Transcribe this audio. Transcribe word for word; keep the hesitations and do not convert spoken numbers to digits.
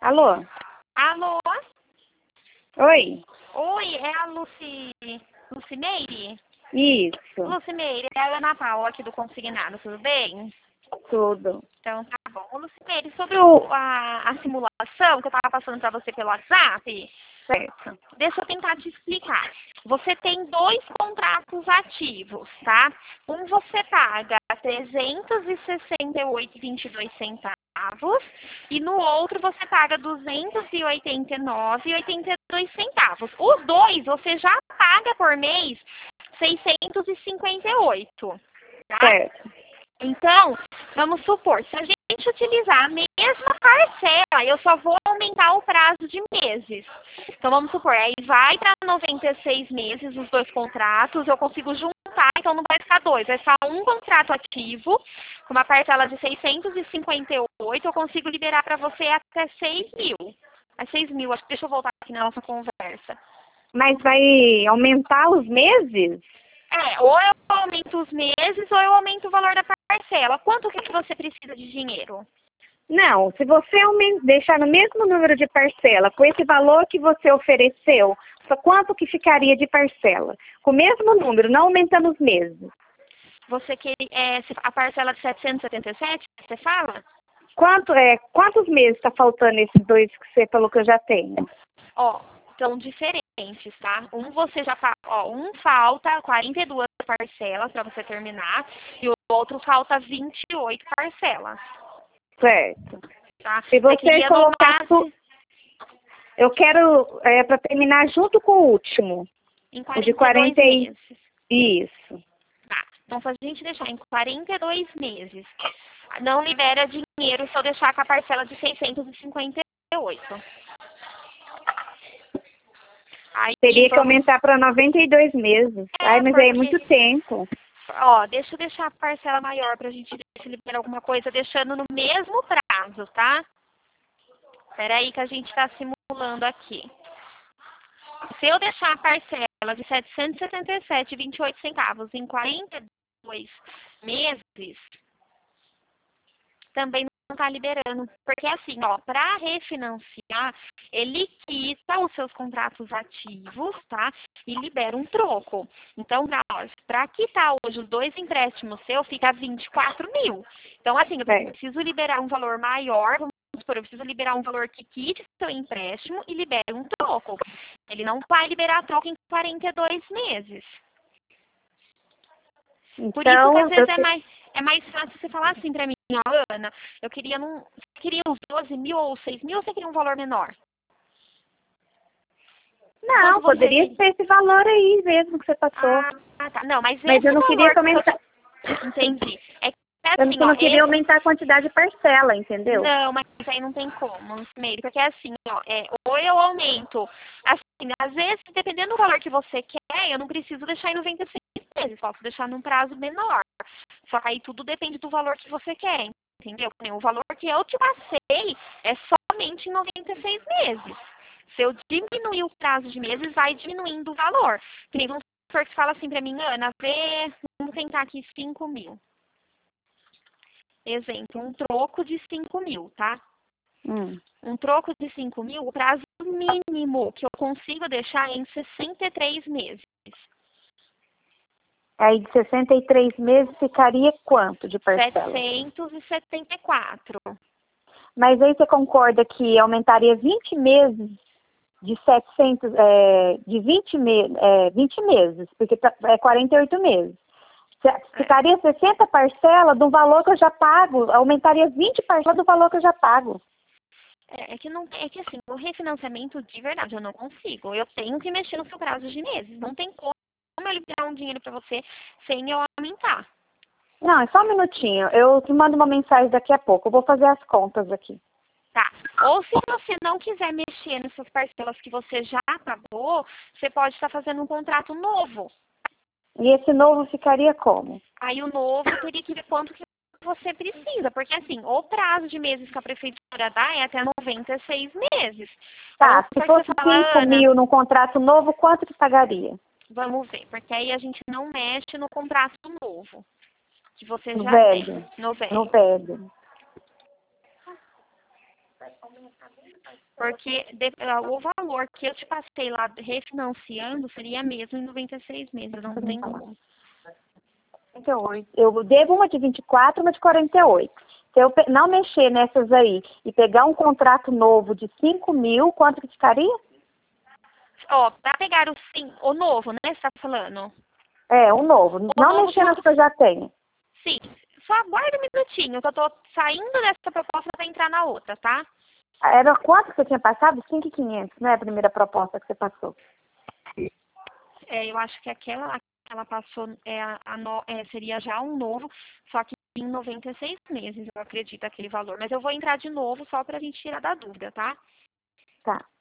Alô? Alô? Oi? Oi, é a Luci... Lucimeire? Isso, Lucimeire, é a Ana Paula aqui do Consignado, tudo bem? tudo. Então tá bom. Ô, Lucimeire, sobre o, a, a simulação que eu tava passando pra você pelo WhatsApp, Certo. deixa eu tentar te explicar. Você tem dois contratos ativos, tá? Um você paga trezentos e sessenta e oito reais e vinte e dois centavos e no outro você paga duzentos e oitenta e nove reais e oitenta e dois centavos. Os dois você já paga por mês seiscentos e cinquenta e oito, tá? Certo. Então, vamos supor, se a gente utilizar a mesma parcela, eu só vou aumentar o prazo de meses. Então, vamos supor, aí vai para noventa e seis meses os dois contratos, eu consigo juntar, então não vai ficar dois, vai ficar um contrato ativo, com uma parcela de seiscentos e cinquenta e oito, eu consigo liberar para você até seis mil. É seis mil, acho que deixa eu voltar aqui na nossa conversa. Mas vai aumentar os meses? É, ou eu aumento os meses ou eu aumento o valor da parcela. Quanto que você precisa de dinheiro? Não, se você aumen- deixar no mesmo número de parcela, com esse valor que você ofereceu, só quanto que ficaria de parcela? Com o mesmo número, não aumentando os meses. Você quer é, a parcela de setecentos e setenta e sete, você fala? Quanto, é, quantos meses está faltando esses dois que você falou que eu já tenho? Ó, são diferentes, tá? Um você já fa... ó, um falta quarenta e duas parcelas para você terminar e o outro falta vinte e oito parcelas, Certo. tá? Se você queria no colocar... máximo Eu quero é, para terminar junto com o último, em o de quarenta e dois quarenta e... meses. Isso. Tá. Então, se a gente deixar em quarenta e dois meses, não libera dinheiro se eu deixar com a parcela de seiscentos e cinquenta e oito. Aí, Teria que vamos... aumentar para noventa e dois meses. É, Ai, mas aí é porque... muito tempo. Ó, deixa eu deixar a parcela maior pra gente ver se libera alguma coisa, deixando no mesmo prazo, tá? Espera aí que a gente tá simulando aqui. Se eu deixar a parcela de setecentos e setenta e sete reais e vinte e oito centavos em quarenta e dois meses, também não está liberando. Porque assim, ó, para refinanciar, ele quita os seus contratos ativos, tá? E libera um troco. Então, para quitar hoje os dois empréstimos seus, fica vinte e quatro mil. Então, assim, eu É. preciso liberar um valor maior, vamos supor, eu preciso liberar um valor que quite seu empréstimo e libere um troco. Ele não vai liberar troco em quarenta e dois meses. Por isso que às Então, vezes eu é te- mais, é mais fácil você falar assim pra mim, ó, Ana, eu queria num. Você queria os doze mil ou seis mil ou você queria um valor menor? não, Quanto você poderia queria? ser esse valor aí mesmo que você passou. Ah, tá. Não, mas Mas esse eu não queria valor que que eu aumentar. te... Entendi. É que Eu assim, só ó, não queria esse. aumentar a quantidade de parcela, entendeu? Não, mas aí não tem como, meio, porque assim, ó, é, ou eu aumento, assim, às vezes, dependendo do valor que você quer, eu não preciso deixar em noventa e seis meses, posso deixar num prazo menor. Só que aí tudo depende do valor que você quer, entendeu? O valor que eu te passei é somente em noventa e seis meses. Se eu diminuir o prazo de meses, vai diminuindo o valor. Que nem vamos supor que fala assim pra mim, Ana, vê, vamos tentar aqui cinco mil. Exemplo, um troco de cinco mil, tá? Hum. Um troco de cinco mil, o prazo mínimo que eu consigo deixar é em sessenta e três meses. Aí de sessenta e três meses ficaria quanto de parcela? setecentos e setenta e quatro. Mas aí você concorda que aumentaria vinte meses de setecentos, é, de vinte, me, é, vinte meses, porque tá- é quarenta e oito meses. Ficaria sessenta parcelas do valor que eu já pago, aumentaria vinte parcelas do valor que eu já pago. É, é que não, é que assim, o refinanciamento de verdade eu não consigo. Eu tenho que mexer no seu prazo de meses. Não tem como eu liberar um dinheiro para você sem eu aumentar. Não, é só um minutinho. Eu te mando uma mensagem daqui a pouco. Eu vou fazer as contas aqui. Tá. Ou se você não quiser mexer nessas parcelas que você já pagou, você pode estar fazendo um contrato novo. E esse novo ficaria como? Aí o novo teria que ver quanto que você precisa, porque assim, o prazo de meses que a prefeitura dá é até noventa e seis meses. Tá, Vamos se supor que fosse você fala, cinco Ana, mil num contrato novo, quanto que pagaria? vamos ver, porque aí a gente não mexe no contrato novo, que você No já tem, velho. no No velho. velho. Porque de, o valor que eu te passei lá refinanciando seria mesmo em noventa e seis meses, não tem como. quarenta e oito. Eu devo uma de vinte e quatro, uma de quarenta e oito. Se eu não mexer nessas aí e pegar um contrato novo de cinco mil, quanto que ficaria? Ó, pra pegar o sim, o novo, né, você tá falando? É, um novo. O não novo mexer nas só- que eu já tenho. Sim, só aguarda um minutinho, que eu tô saindo dessa proposta pra entrar na outra, tá? Era quanto que você tinha passado? cinco mil e quinhentos, né? A primeira proposta que você passou. É, eu acho que aquela que ela passou é, a, a no- é, seria já um novo, só que em noventa e seis meses, eu acredito, aquele valor. Mas eu vou entrar de novo só pra gente tirar da dúvida, tá? Tá.